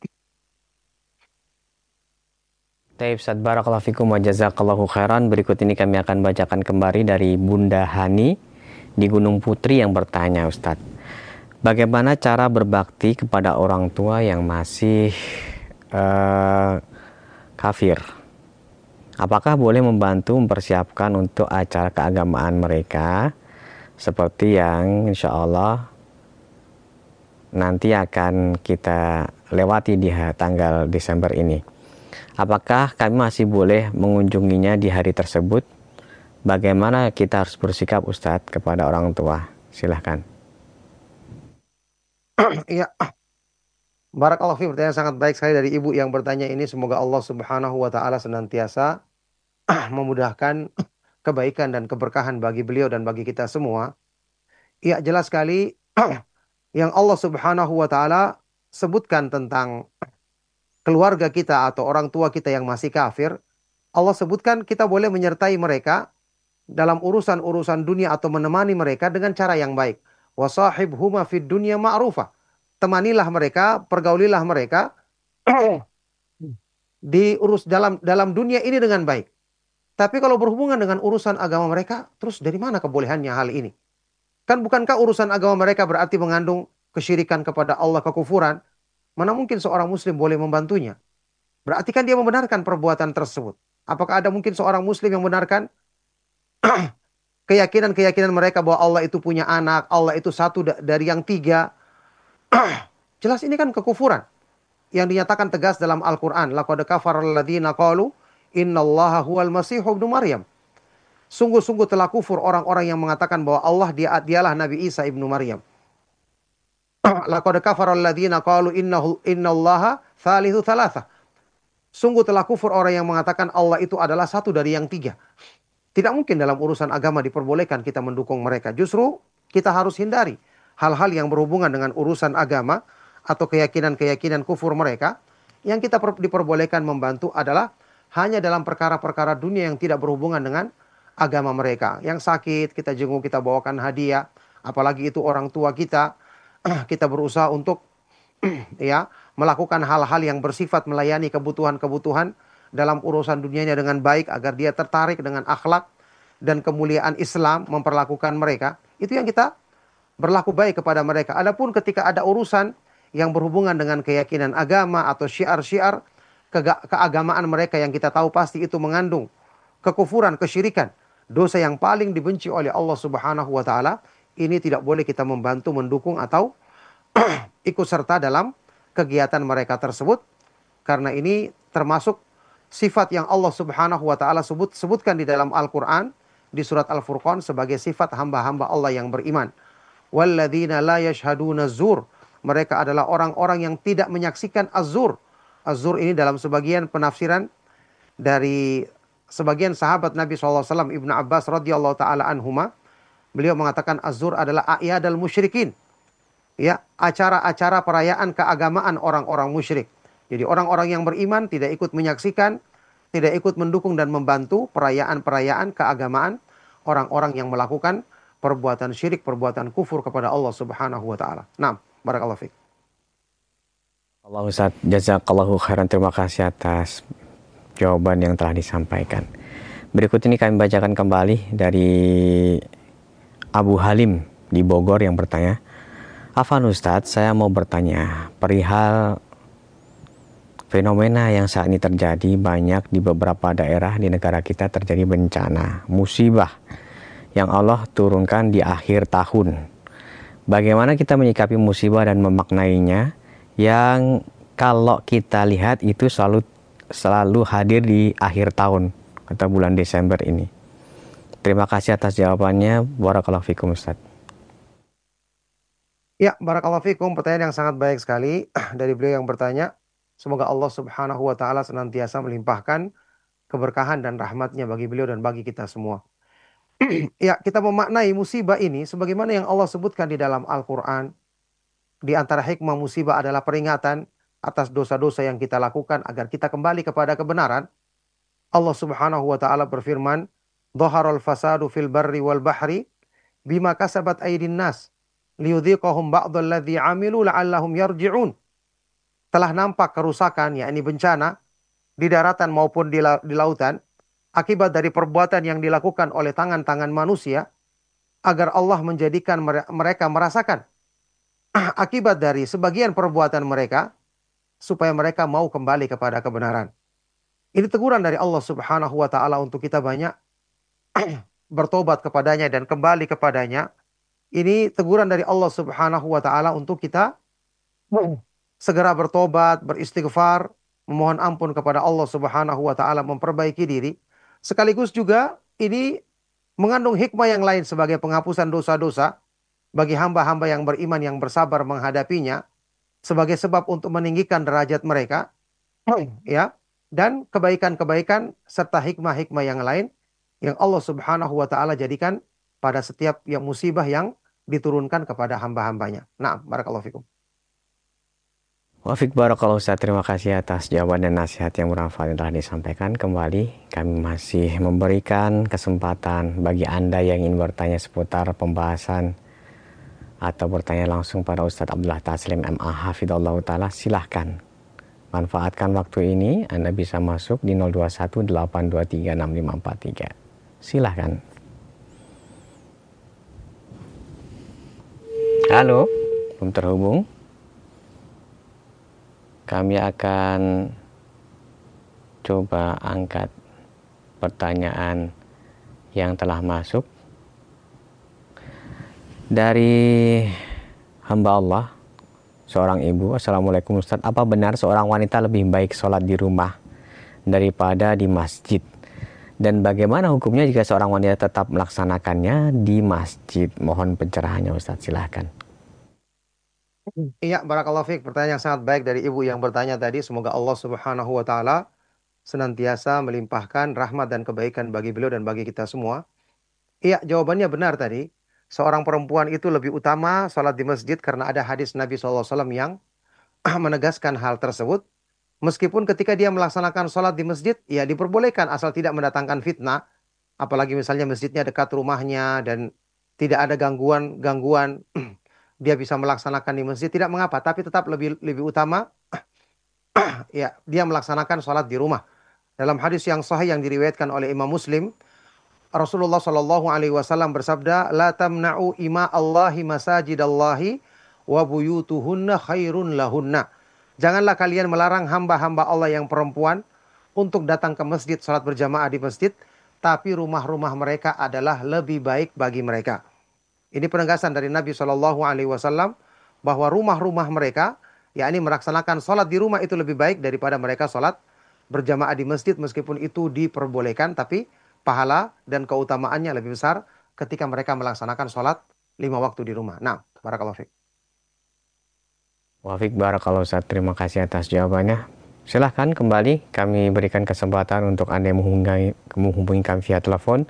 Taib Ustadz, barakallahu fikum wa jazakallahu khairan. Berikut ini kami akan bacakan kembali dari Bunda Hani di Gunung Putri yang bertanya, Ustadz, bagaimana cara berbakti kepada orang tua yang masih kafir? Apakah boleh membantu mempersiapkan untuk acara keagamaan mereka seperti yang insya Allah nanti akan kita lewati di tanggal Desember ini? Apakah kami masih boleh mengunjunginya di hari tersebut? Bagaimana kita harus bersikap Ustadz kepada orang tua? Silahkan. Iya. Barakallahu fiik, pertanyaan sangat baik sekali dari ibu yang bertanya ini. Semoga Allah Subhanahu wa Ta'ala senantiasa memudahkan kebaikan dan keberkahan bagi beliau dan bagi kita semua. Iya, jelas sekali yang Allah Subhanahu wa Ta'ala sebutkan tentang keluarga kita atau orang tua kita yang masih kafir. Allah sebutkan kita boleh menyertai mereka dalam urusan-urusan dunia atau menemani mereka dengan cara yang baik. Wasahibhuma fid dunya ma'rufah. Temanilah mereka, pergaulilah mereka diurus dalam dunia ini dengan baik. Tapi kalau berhubungan dengan urusan agama mereka, terus dari mana kebolehannya hal ini? Kan bukankah urusan agama mereka berarti mengandung kesyirikan kepada Allah, kekufuran? Mana mungkin seorang muslim boleh membantunya? Berarti kan dia membenarkan perbuatan tersebut. Apakah ada mungkin seorang muslim yang membenarkan keyakinan-keyakinan mereka bahwa Allah itu punya anak, Allah itu satu dari yang tiga, Jelas ini kan kekufuran yang dinyatakan tegas dalam Al-Quran. Laqad kafara alladziina qalu innallaha huwal masihu ibnu Maryam. Sungguh-sungguh telah kufur orang-orang yang mengatakan bahwa Allah dialah Nabi Isa ibnu Maryam. Laqad kafara alladziina qalu innallaha thalithu thalathah. Sungguh telah kufur orang yang mengatakan Allah itu adalah satu dari yang tiga. Tidak mungkin dalam urusan agama diperbolehkan kita mendukung mereka. Justru kita harus hindari hal-hal yang berhubungan dengan urusan agama atau keyakinan-keyakinan kufur mereka. Yang kita diperbolehkan membantu adalah hanya dalam perkara-perkara dunia yang tidak berhubungan dengan agama mereka. Yang sakit kita jenguk, kita bawakan hadiah. Apalagi itu orang tua kita. Kita berusaha untuk ya melakukan hal-hal yang bersifat melayani kebutuhan-kebutuhan dalam urusan dunianya dengan baik agar dia tertarik dengan akhlak dan kemuliaan Islam, memperlakukan mereka. Itu yang kita berlaku baik kepada mereka. Adapun ketika ada urusan yang berhubungan dengan keyakinan agama atau syiar-syiar keagamaan mereka yang kita tahu pasti itu mengandung kekufuran, kesyirikan, dosa yang paling dibenci oleh Allah Subhanahu wa taala, ini tidak boleh kita membantu, mendukung atau ikut serta dalam kegiatan mereka tersebut, karena ini termasuk sifat yang Allah Subhanahu wa taala sebutkan di dalam Al-Qur'an di surat Al-Furqan sebagai sifat hamba-hamba Allah yang beriman. Walladzina la yashhaduna zur. Mereka adalah orang-orang yang tidak menyaksikan az-zur. Az-zur ini dalam sebagian penafsiran dari sebagian sahabat Nabi SAW, Ibnu Abbas radhiyallahu taala anhuma, beliau mengatakan az-zur adalah a'yadal musyrikin. Ya, acara-acara perayaan keagamaan orang-orang musyrik. Jadi orang-orang yang beriman tidak ikut menyaksikan, tidak ikut mendukung dan membantu perayaan-perayaan keagamaan orang-orang yang melakukan perbuatan syirik, perbuatan kufur kepada Allah Subhanahu wa taala. Naam, barakallahu fiik. Allah Ustaz, jazakallahu khairan, terima kasih atas jawaban yang telah disampaikan. Berikut ini kami bacakan kembali dari Abu Halim di Bogor yang bertanya, Afan Ustadz, saya mau bertanya perihal fenomena yang saat ini terjadi banyak di beberapa daerah di negara kita, terjadi bencana, musibah yang Allah turunkan di akhir tahun. Bagaimana kita menyikapi musibah dan memaknainya yang kalau kita lihat itu selalu hadir di akhir tahun atau bulan Desember ini? Terima kasih atas jawabannya. Barakallahu fikum Ustadz. Ya, barakallahu fikum, pertanyaan yang sangat baik sekali dari beliau yang bertanya. Semoga Allah Subhanahu wa taala senantiasa melimpahkan keberkahan dan rahmatnya bagi beliau dan bagi kita semua. Ya, kita memaknai musibah ini sebagaimana yang Allah sebutkan di dalam Al-Qur'an. Di antara hikmah musibah adalah peringatan atas dosa-dosa yang kita lakukan agar kita kembali kepada kebenaran. Allah Subhanahu wa taala berfirman, "Dhaharal fasadu fil barri wal bahri bima kasabat aydin nas liyudhiqahum ba'dalladzi 'amilu la'allahum yarji'un." Telah nampak kerusakan, yakni bencana di daratan maupun di lautan akibat dari perbuatan yang dilakukan oleh tangan-tangan manusia, agar Allah menjadikan mereka merasakan akibat dari sebagian perbuatan mereka supaya mereka mau kembali kepada kebenaran. Ini teguran dari Allah Subhanahu wa taala untuk kita banyak bertobat kepadanya dan kembali kepadanya. Ini teguran dari Allah Subhanahu wa taala untuk kita segera bertobat, beristighfar, memohon ampun kepada Allah Subhanahu wa taala, memperbaiki diri. Sekaligus juga ini mengandung hikmah yang lain sebagai penghapusan dosa-dosa bagi hamba-hamba yang beriman yang bersabar menghadapinya, sebagai sebab untuk meninggikan derajat mereka, ya, dan kebaikan-kebaikan serta hikmah-hikmah yang lain yang Allah Subhanahu wa taala jadikan pada setiap yang musibah yang diturunkan kepada hamba-hambanya. Nah, barakallahu fikum. Wafik barakallahu Ustaz, terima kasih atas jawaban dan nasihat yang bermanfaat yang telah disampaikan. Kembali kami masih memberikan kesempatan bagi Anda yang ingin bertanya seputar pembahasan atau bertanya langsung pada Ustadz Abdullah Taslim MA Hafidhullah Ta'ala. Silahkan manfaatkan waktu ini, Anda bisa masuk di 0218236543. Silahkan. Halo, belum terhubung. Kami akan coba angkat pertanyaan yang telah masuk dari hamba Allah seorang ibu. Assalamualaikum Ustadz, apa benar seorang wanita lebih baik sholat di rumah daripada di masjid? Dan bagaimana hukumnya jika seorang wanita tetap melaksanakannya di masjid? Mohon pencerahannya Ustadz, silahkan. Iya, barakallahu fiik. Pertanyaan yang sangat baik dari ibu yang bertanya tadi. Semoga Allah Subhanahu wa taala senantiasa melimpahkan rahmat dan kebaikan bagi beliau dan bagi kita semua. Iya, jawabannya benar tadi. Seorang perempuan itu lebih utama sholat di masjid karena ada hadis Nabi SAW yang menegaskan hal tersebut. Meskipun ketika dia melaksanakan sholat di masjid, ya diperbolehkan asal tidak mendatangkan fitnah. Apalagi misalnya masjidnya dekat rumahnya dan tidak ada gangguan-gangguan. Dia bisa melaksanakan di masjid, tidak mengapa. Tapi tetap lebih lebih utama, ya dia melaksanakan sholat di rumah. Dalam hadis yang sahih yang diriwayatkan oleh Imam Muslim, Rasulullah Shallallahu Alaihi Wasallam bersabda, "La tamna'u ima Allahi masajidallahi wa buyutuhunna khairun lahunna." Janganlah kalian melarang hamba-hamba Allah yang perempuan untuk datang ke masjid, salat berjamaah di masjid, tapi rumah-rumah mereka adalah lebih baik bagi mereka. Ini penegasan dari Nabi Shallallahu Alaihi Wasallam bahwa rumah-rumah mereka, yakni melaksanakan salat di rumah itu lebih baik daripada mereka salat berjamaah di masjid, meskipun itu diperbolehkan, tapi pahala dan keutamaannya lebih besar ketika mereka melaksanakan sholat 5 waktu di rumah. Nah, barakallahu fiik. Wafik barakallahu Ustaz, terima kasih atas jawabannya. Silahkan kembali kami berikan kesempatan untuk Anda yang menghubungi kami via telepon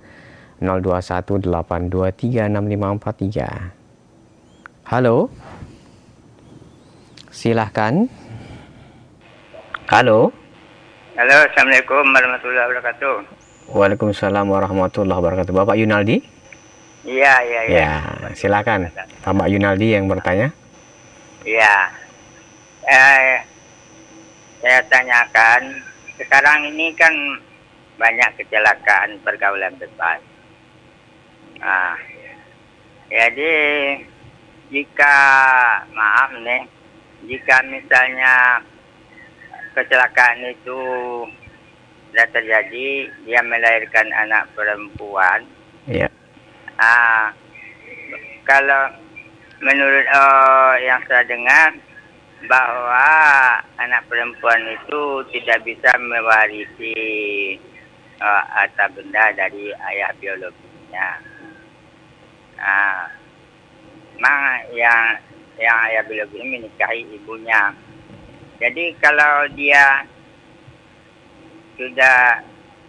0218236543. Halo. Silahkan. Halo. Halo, Assalamualaikum warahmatullahi wabarakatuh. Waalaikumsalam warahmatullahi wabarakatuh. Bapak Yunaldi? Iya. Ya, silakan. Bapak Yunaldi yang bertanya. Iya. Saya tanyakan, sekarang ini kan banyak kecelakaan pergaulan bebas. Nah, jadi jika maaf nih, jika misalnya kecelakaan itu sudah terjadi, dia melahirkan anak perempuan. Iya. Kalau menurut yang saya dengar, bahwa anak perempuan itu tidak bisa mewarisi harta benda dari ayah biologisnya. Memang yang ayah biologis menikahi ibunya. Jadi kalau dia sudah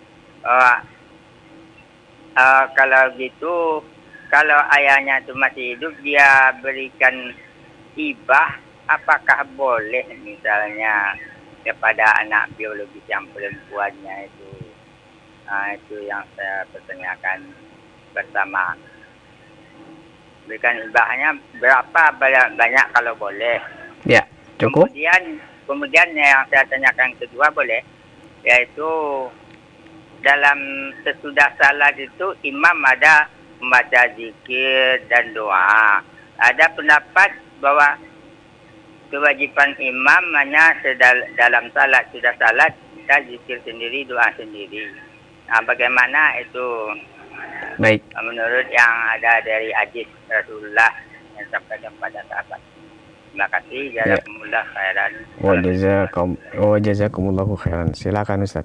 kalau gitu, kalau ayahnya itu masih hidup, dia berikan hibah, apakah boleh misalnya kepada anak biologis yang perempuannya itu? Itu yang saya pertanyakan bersama. Berikan hibahnya berapa banyak kalau boleh? Ya, cukup. Kemudian yang saya tanyakan kedua boleh, yaitu dalam sesudah salat itu imam ada membaca zikir dan doa. Ada pendapat bahwa kewajiban imam hanya dalam salat, sudah salat kita zikir sendiri, doa sendiri. Bagaimana itu? Baik. Menurut yang ada dari hadis Rasulullah yang disampaikan pada sahabat. Terima kasih. Jazakumullah khairan. Wa jazakumullahu khairan. Silakan Ustaz.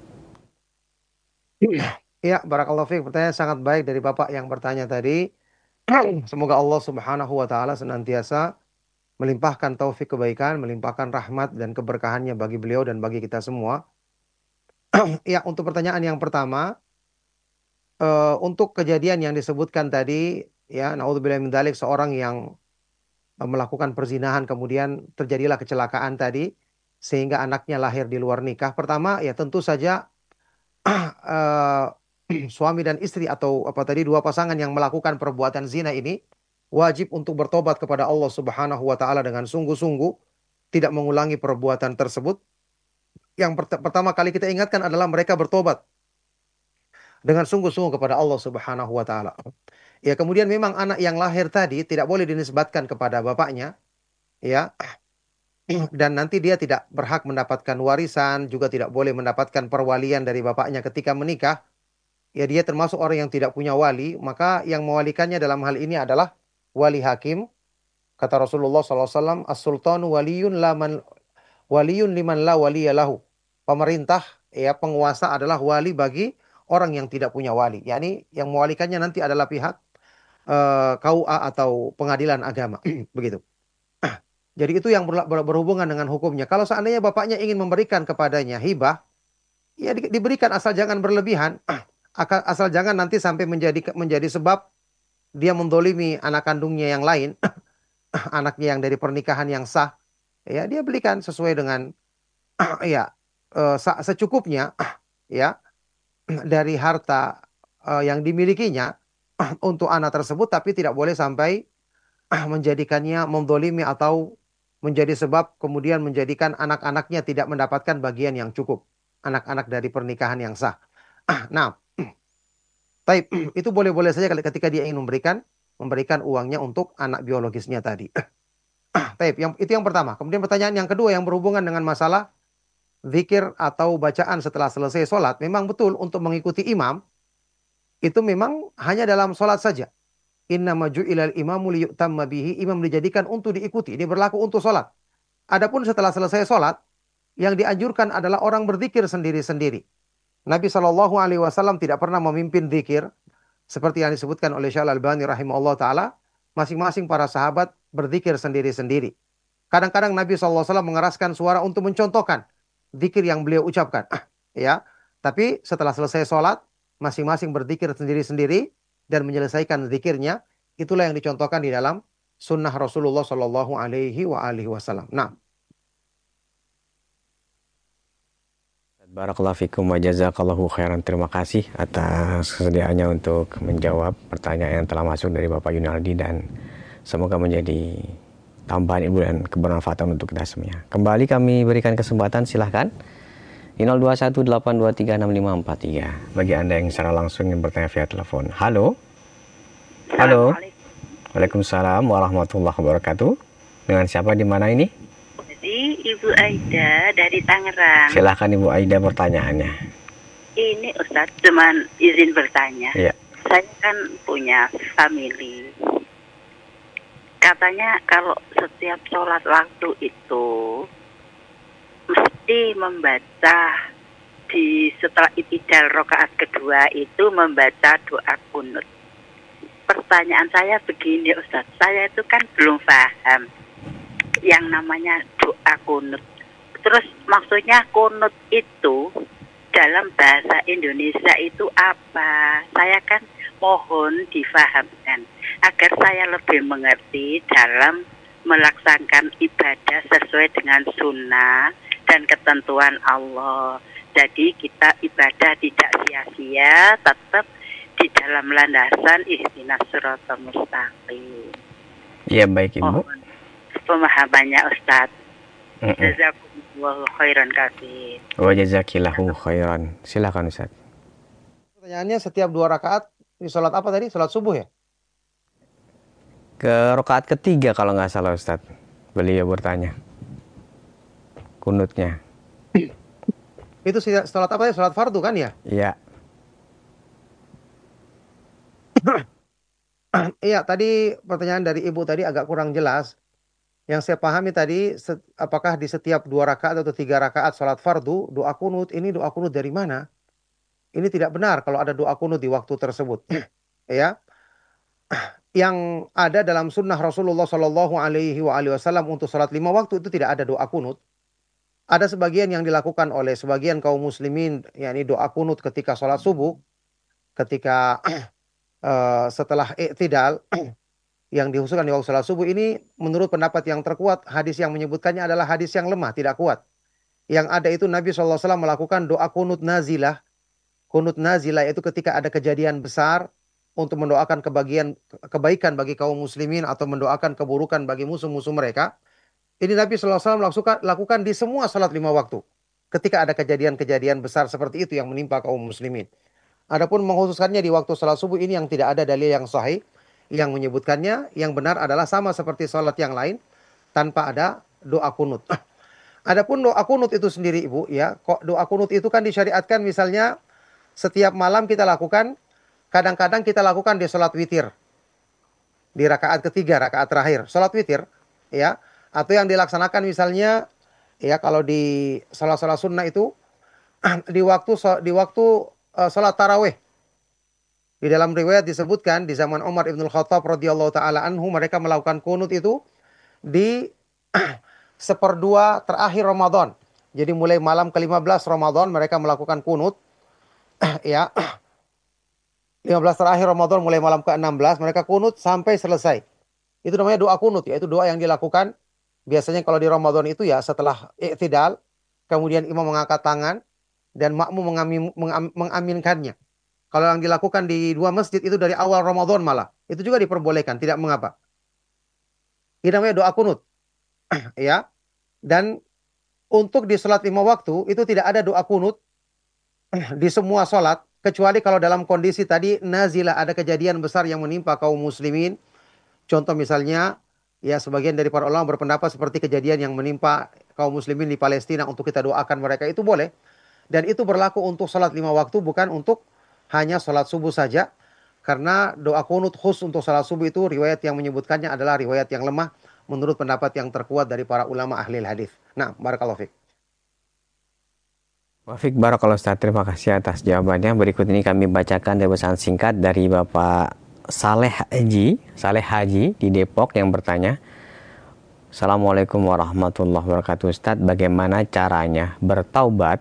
Ya, barakallahu fiik. Pertanyaan sangat baik dari Bapak yang bertanya tadi. Semoga Allah Subhanahu wa taala senantiasa melimpahkan taufik kebaikan, melimpahkan rahmat dan keberkahannya bagi beliau dan bagi kita semua. Ya, untuk pertanyaan yang pertama, untuk kejadian yang disebutkan tadi, ya, naudzubillah min dzalik, seorang yang melakukan perzinahan kemudian terjadilah kecelakaan tadi sehingga anaknya lahir di luar nikah. Pertama, ya tentu saja suami dan istri atau apa tadi dua pasangan yang melakukan perbuatan zina ini wajib untuk bertobat kepada Allah Subhanahu wa taala dengan sungguh-sungguh, tidak mengulangi perbuatan tersebut. Yang pertama kali kita ingatkan adalah mereka bertobat dengan sungguh-sungguh kepada Allah Subhanahu wa taala. Ya, kemudian memang anak yang lahir tadi tidak boleh dinisbatkan kepada bapaknya, ya. Dan nanti dia tidak berhak mendapatkan warisan, juga tidak boleh mendapatkan perwalian dari bapaknya ketika menikah. Ya, dia termasuk orang yang tidak punya wali, maka yang mewalikannya dalam hal ini adalah wali hakim. Kata Rasulullah SAW, as-sultanu waliyun liman la waliyalahu. Pemerintah, ya, penguasa adalah wali bagi orang yang tidak punya wali. Yakni yang mewalikannya nanti adalah pihak KUA atau pengadilan agama. Begitu. Jadi itu yang berhubungan dengan hukumnya. Kalau seandainya bapaknya ingin memberikan kepadanya hibah, ya diberikan asal jangan berlebihan. Asal jangan nanti sampai menjadi sebab dia mendolimi anak kandungnya yang lain, anaknya yang dari pernikahan yang sah. Ya, dia belikan sesuai dengan ya secukupnya ya dari harta yang dimilikinya untuk anak tersebut, tapi tidak boleh sampai menjadikannya mendolimi atau menjadi sebab kemudian menjadikan anak-anaknya tidak mendapatkan bagian yang cukup. Anak-anak dari pernikahan yang sah. Nah, taib, itu boleh-boleh saja ketika dia ingin memberikan uangnya untuk anak biologisnya tadi. Taib, itu yang pertama. Kemudian pertanyaan yang kedua yang berhubungan dengan masalah zikir atau bacaan setelah selesai sholat. Memang betul untuk mengikuti imam, itu memang hanya dalam sholat saja. Innama ju'ilal imamu liyu'tamma bihi. Imam dijadikan untuk diikuti. Ini berlaku untuk sholat. Adapun setelah selesai sholat, yang dianjurkan adalah orang berzikir sendiri-sendiri. Nabi SAW tidak pernah memimpin zikir seperti yang disebutkan oleh Syekh Al-Albani rahimahullah ta'ala. Masing-masing para sahabat berzikir sendiri-sendiri. Kadang-kadang Nabi SAW mengeraskan suara untuk mencontohkan zikir yang beliau ucapkan. Ya, tapi setelah selesai sholat, masing-masing berzikir sendiri-sendiri dan menyelesaikan zikirnya. Itulah yang dicontohkan di dalam sunnah Rasulullah Shallallahu Alaihi Wasallam. Nah, Barakallahu fikum wa jazakallahu khairan. Terima kasih atas kesediaannya untuk menjawab pertanyaan yang telah masuk dari Bapak Yunardi, dan semoga menjadi tambahan ilmu dan kebermanfaatan untuk kita semua. Kembali kami berikan kesempatan, silahkan di 0218236543 bagi Anda yang secara langsung ingin bertanya via telepon. Halo. Halo. Waalaikumsalam warahmatullahi wabarakatuh. Dengan siapa, di mana ini? Jadi Ibu Aida dari Tangerang. Silahkan Ibu Aida pertanyaannya. Ini Ustadz cuman izin bertanya. Iya. Saya kan punya family. Katanya kalau setiap sholat waktu itu mesti membaca setelah itidal rakaat kedua itu membaca doa kunut. Pertanyaan saya begini Ustadz, saya itu kan belum paham yang namanya doa kunut. Terus maksudnya kunut itu dalam bahasa Indonesia itu apa? Saya kan mohon difahamkan agar saya lebih mengerti dalam melaksanakan ibadah sesuai dengan sunnah dan ketentuan Allah. Jadi kita ibadah tidak sia-sia, tetap di dalam landasan ihdinas siratal mustaqim. Iya, baik Ibu. Pemahamannya Ustaz. Jazakumullahu khairan katsir. Wa jazakillahu khairan. Silakan Ustaz. Pertanyaannya setiap 2 rakaat di sholat apa tadi? Sholat subuh ya? Ke rakaat ketiga kalau nggak salah Ustaz. Beliau bertanya. Kunutnya. Itu sholat apa ya? Sholat fardu kan ya? Iya. Iya, tadi pertanyaan dari Ibu tadi agak kurang jelas. Yang saya pahami tadi, apakah di setiap 2 rakaat atau 3 rakaat sholat fardu, doa kunut, ini doa kunut dari mana? Ini tidak benar kalau ada doa kunut di waktu tersebut. Ya, yang ada dalam sunnah Rasulullah Shallallahu Alaihi Wasallam untuk sholat 5 waktu itu tidak ada doa kunut. Ada sebagian yang dilakukan oleh sebagian kaum muslimin, yakni doa kunut ketika sholat subuh, ketika setelah i'tidal yang dihususkan di waktu sholat subuh. Ini menurut pendapat yang terkuat, hadis yang menyebutkannya adalah hadis yang lemah, tidak kuat. Yang ada itu Nabi SAW melakukan doa kunut nazilah. Kunut nazilah itu ketika ada kejadian besar untuk mendoakan kebaikan bagi kaum muslimin atau mendoakan keburukan bagi musuh-musuh mereka. Ini Nabi SAW lakukan di semua salat 5 waktu. Ketika ada kejadian-kejadian besar seperti itu yang menimpa kaum muslimin. Adapun menghususkannya di waktu salat subuh, ini yang tidak ada dalil yang sahih yang menyebutkannya. Yang benar adalah sama seperti salat yang lain tanpa ada doa kunut. Adapun doa kunut itu sendiri Ibu, ya, kok doa kunut itu kan disyariatkan misalnya setiap malam kita lakukan, kadang-kadang kita lakukan di salat witir. di rakaat ketiga, rakaat terakhir, sholat witir, ya, atau yang dilaksanakan misalnya, ya, kalau di sholat-sholat sunnah itu di waktu sholat taraweh. Di dalam riwayat disebutkan di zaman Umar ibn Khattab radhiyallahu taala anhu mereka melakukan kunut itu di seperdua terakhir Ramadan. Jadi mulai malam ke-15 Ramadan mereka melakukan kunut, ya. 15 terakhir Ramadan mulai malam ke-16 mereka kunut sampai selesai. Itu namanya doa kunut, ya. Itu doa yang dilakukan biasanya kalau di Ramadan itu ya setelah i'tidal, kemudian imam mengangkat tangan dan makmum mengaminkannya. Kalau yang dilakukan di dua masjid itu dari awal Ramadan malah. Itu juga diperbolehkan, tidak mengapa. Ini namanya doa kunut, ya. Dan untuk di sholat 5 waktu itu tidak ada doa kunut di semua sholat. Kecuali kalau dalam kondisi tadi nazilah, ada kejadian besar yang menimpa kaum muslimin. Contoh misalnya, ya sebagian dari para ulama berpendapat seperti kejadian yang menimpa kaum muslimin di Palestina untuk kita doakan mereka, itu boleh. Dan itu berlaku untuk sholat 5 waktu, bukan untuk hanya sholat subuh saja. Karena doa kunut khusus untuk sholat subuh itu riwayat yang menyebutkannya adalah riwayat yang lemah menurut pendapat yang terkuat dari para ulama ahli hadis. Nah, barakallahu fiik. Wafik Barakallahu Ustaz, terima kasih atas jawabannya. Berikut ini kami bacakan dari pesan singkat dari Bapak Saleh Haji di Depok yang bertanya, Assalamualaikum warahmatullahi wabarakatuh. Ustaz, bagaimana caranya bertaubat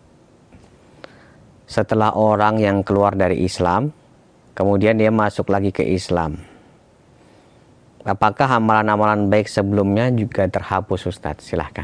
setelah orang yang keluar dari Islam, kemudian dia masuk lagi ke Islam? Apakah amalan-amalan baik sebelumnya juga terhapus, Ustaz? Silahkan.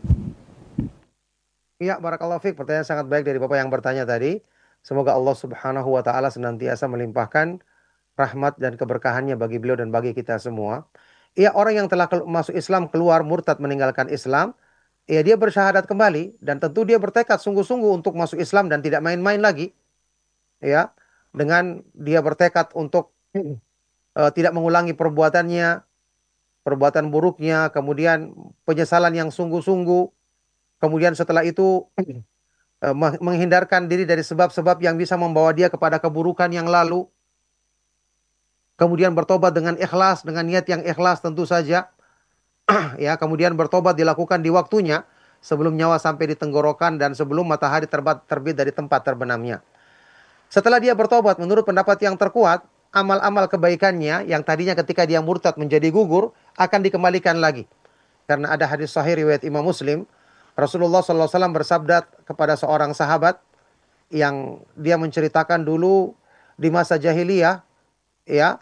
Iya, barakallahu fiik. Pertanyaan sangat baik dari Bapak yang bertanya tadi. Semoga Allah Subhanahu wa taala senantiasa melimpahkan rahmat dan keberkahannya bagi beliau dan bagi kita semua. Iya, orang yang telah masuk Islam keluar murtad meninggalkan Islam, ya dia bersyahadat kembali dan tentu dia bertekad sungguh-sungguh untuk masuk Islam dan tidak main-main lagi, ya. Dengan dia bertekad untuk tidak mengulangi perbuatannya, perbuatan buruknya, kemudian penyesalan yang sungguh-sungguh, kemudian setelah itu menghindarkan diri dari sebab-sebab yang bisa membawa dia kepada keburukan yang lalu. Kemudian bertobat dengan ikhlas, dengan niat yang ikhlas tentu saja. Ya, kemudian bertobat dilakukan di waktunya sebelum nyawa sampai di tenggorokan dan sebelum matahari terbit dari tempat terbenamnya. Setelah dia bertobat, menurut pendapat yang terkuat, amal-amal kebaikannya yang tadinya ketika dia murtad menjadi gugur akan dikembalikan lagi. Karena ada hadis sahih riwayat Imam Muslim, Rasulullah SAW bersabda kepada seorang sahabat yang dia menceritakan dulu di masa jahiliyah, ya,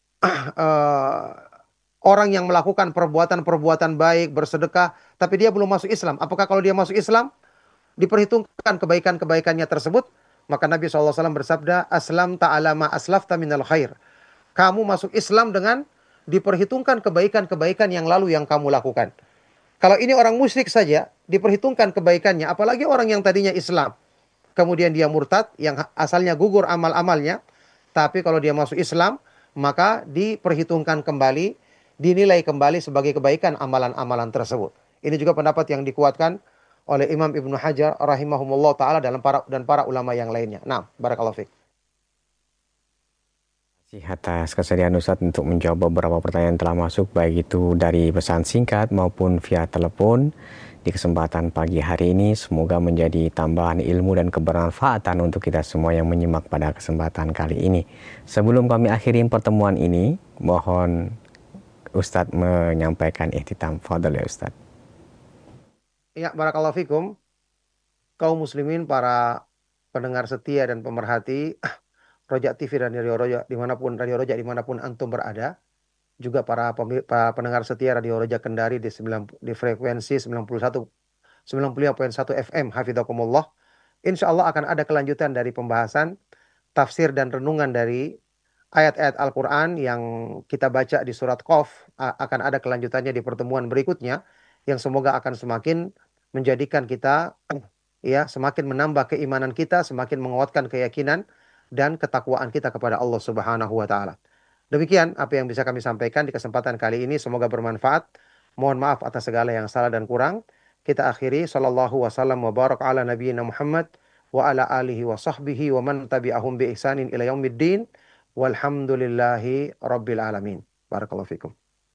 orang yang melakukan perbuatan-perbuatan baik, bersedekah, tapi dia belum masuk Islam. Apakah kalau dia masuk Islam, diperhitungkan kebaikan-kebaikannya tersebut? Maka Nabi SAW bersabda, Aslam ta'alama aslafta minal khair. Kamu masuk Islam dengan diperhitungkan kebaikan-kebaikan yang lalu yang kamu lakukan. Kalau ini orang musyrik saja, diperhitungkan kebaikannya. Apalagi orang yang tadinya Islam. Kemudian dia murtad, yang asalnya gugur amal-amalnya. Tapi kalau dia masuk Islam, maka diperhitungkan kembali, dinilai kembali sebagai kebaikan amalan-amalan tersebut. Ini juga pendapat yang dikuatkan oleh Imam Ibnu Hajar rahimahumullah ta'ala dan para ulama yang lainnya. Nah, barakallahu fiik. Atas kesediaan Ustadz untuk menjawab beberapa pertanyaan yang telah masuk, baik itu dari pesan singkat maupun via telepon di kesempatan pagi hari ini. Semoga menjadi tambahan ilmu dan kebermanfaatan untuk kita semua yang menyimak pada kesempatan kali ini. Sebelum kami akhiri pertemuan ini, mohon Ustadz menyampaikan ihtitam. Fadhal ya Ustadz. Ya, barakallahu fikum. Kaum muslimin, para pendengar setia dan pemerhati Roja TV dan Radio Roja dimanapun antum berada, juga para pendengar setia Radio Roja Kendari di frekuensi 95.1 FM, hafidhakumullah. Insya Allah akan ada kelanjutan dari pembahasan tafsir dan renungan dari ayat-ayat Al-Quran yang kita baca di surat Qaf. Akan ada kelanjutannya di pertemuan berikutnya, yang semoga akan semakin menjadikan kita, ya, semakin menambah keimanan kita, semakin menguatkan keyakinan dan ketakwaan kita kepada Allah Subhanahu wa taala. Demikian apa yang bisa kami sampaikan di kesempatan kali ini, semoga bermanfaat. Mohon maaf atas segala yang salah dan kurang. Kita akhiri, sallallahu wasallam wa barak ala nabiyyina Muhammad wa ala alihi wa sahbihi wa man tabi'ahum bi ihsanin ila yaumiddin walhamdulillahi rabbil alamin. Barakallahu fikum.